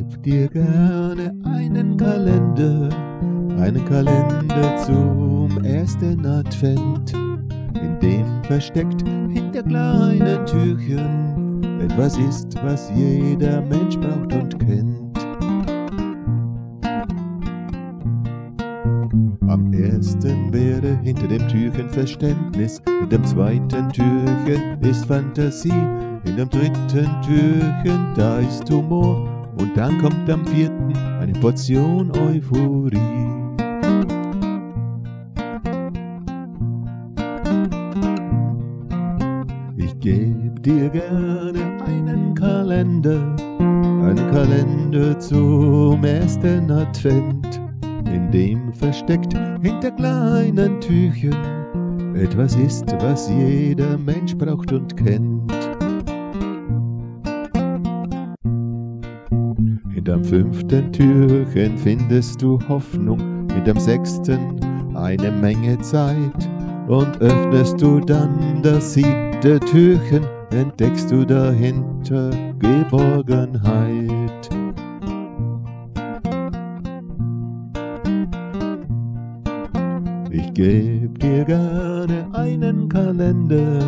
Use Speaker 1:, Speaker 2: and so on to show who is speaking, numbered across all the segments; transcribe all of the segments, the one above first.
Speaker 1: geb dir gerne einen Kalender zum ersten Advent, in dem versteckt hinter kleinen Türchen etwas ist, was jeder Mensch braucht und kennt. Am ersten wäre hinter dem Türchen Verständnis, in dem zweiten Türchen ist Fantasie, in dem dritten Türchen da ist Humor und dann kommt am vierten eine Portion Euphorie. Ich geb dir gerne einen Kalender zum ersten Advent, in dem versteckt hinter kleinen Türchen etwas ist, was jeder Mensch braucht und kennt. Hinterm fünften Türchen findest du Hoffnung, hinterm sechsten eine Menge Zeit. Und öffnest du dann das siebte Türchen, entdeckst du dahinter Geborgenheit. Ich geb dir gerne einen Kalender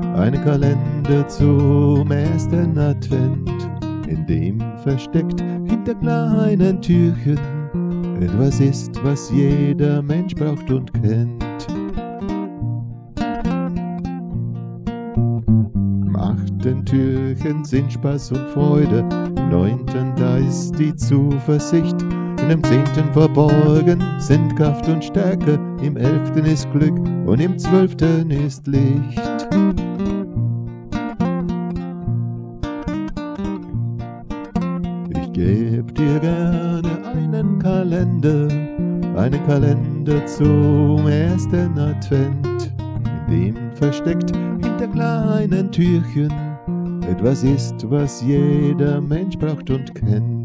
Speaker 1: zum ersten Advent, in dem versteckt hinter kleinen Türchen etwas ist, was jeder Mensch braucht und kennt. Im achten Türchen sind Spaß und Freude, im neunten da ist die Zuversicht, in dem zehnten verborgen sind Kraft und Stärke, im elften ist Glück und im zwölften ist Licht. Ich geb dir gerne einen Kalender zum ersten Advent, in dem versteckt hinter kleinen Türchen etwas ist, was jeder Mensch braucht und kennt.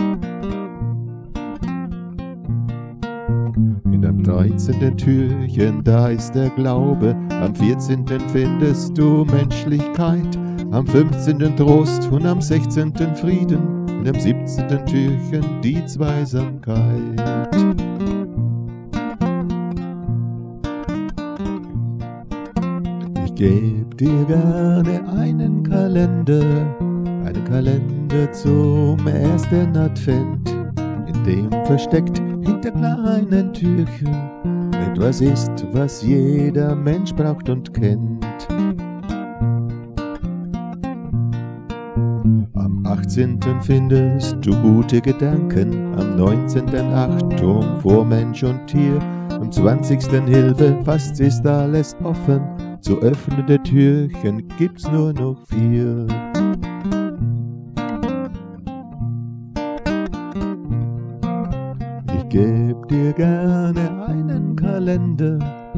Speaker 1: Am 13. Türchen, da ist der Glaube, am 14. findest du Menschlichkeit, am 15. Trost und am 16. Frieden, und am 17. Türchen die Zweisamkeit. Ich geb dir gerne einen Kalender zum ersten Advent, in dem versteckt hinter kleinen Türchen etwas ist, was jeder Mensch braucht und kennt. Am 18. findest du gute Gedanken, am 19. Achtung vor Mensch und Tier, am 20. Hilfe, fast ist alles offen, zu öffnende Türchen gibt's nur noch 4. Ich geb dir gerne einen Kalender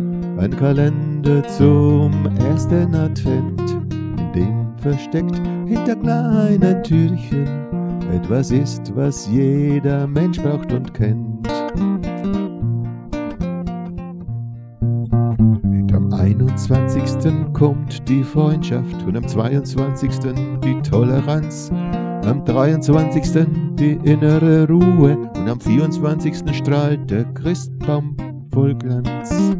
Speaker 1: zum ersten Advent, in dem versteckt hinter kleinen Türchen etwas ist, was jeder Mensch braucht und kennt. Am 21. kommt die Freundschaft und am 22. die Toleranz, am 23. die innere Ruhe und am 24. strahlt der Christbaum voll Glanz.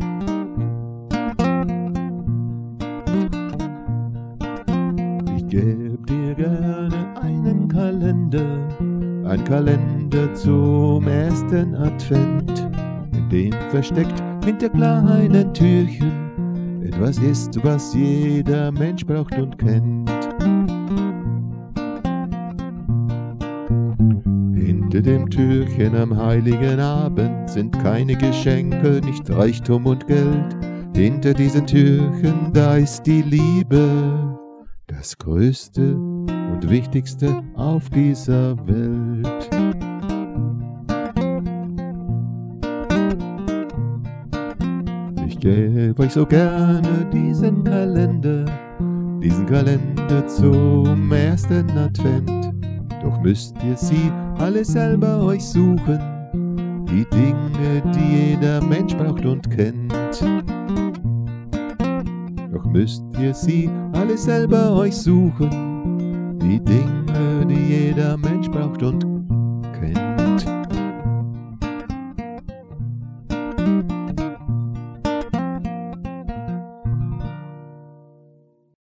Speaker 1: Ich geb dir gerne einen Kalender zum ersten Advent, in dem versteckt hinter kleinen Türchen etwas ist, was jeder Mensch braucht und kennt. Hinter dem Türchen am heiligen Abend sind keine Geschenke, nicht Reichtum und Geld. Hinter diesen Türchen, da ist die Liebe, das Größte und Wichtigste auf dieser Welt. Ich gebe euch so gerne diesen Kalender zum ersten Advent. Doch müsst ihr sie alle selber euch suchen, die Dinge, die jeder Mensch braucht und kennt. Doch müsst ihr sie alle selber euch suchen, die Dinge, die jeder Mensch braucht und kennt.